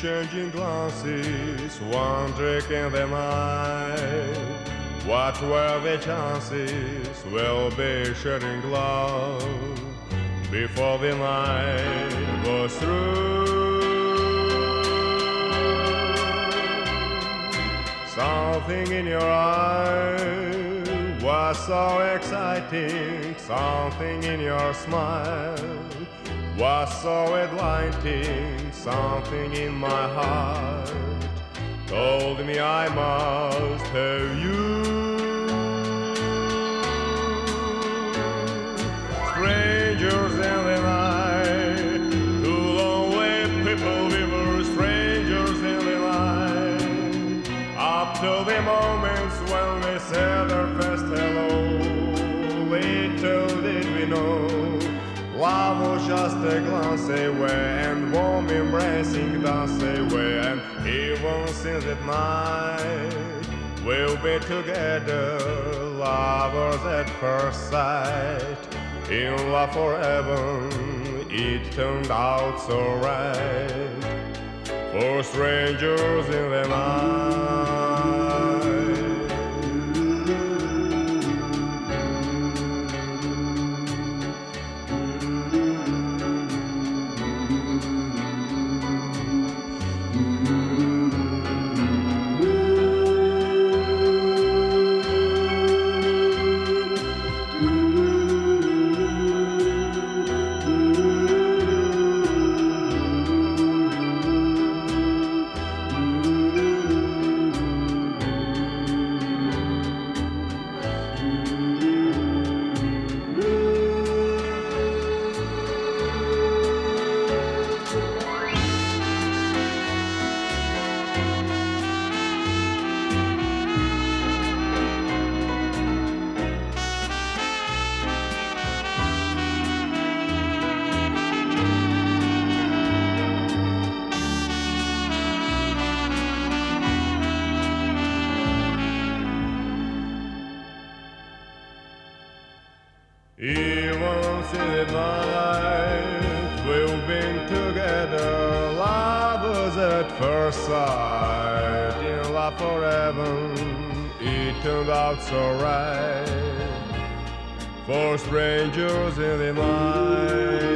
exchanging glances, one drink in the night. What were the chances we'll be sharing love before the night was through? Something in your eyes was so exciting, something in your smile was so enlightening, something in my heart told me I must have you. Strangers in the night, two lonely people, we were strangers in the night, up to the moments when we said our first hello. Little did we know love was just a glance away, and warm embracing dance away. And even since that night we'll be together, lovers at first sight, in love forever. It turned out so right for strangers in the night. Even since the night we've been together, lovers at first sight, in love forever. It turned out so right for strangers in the night.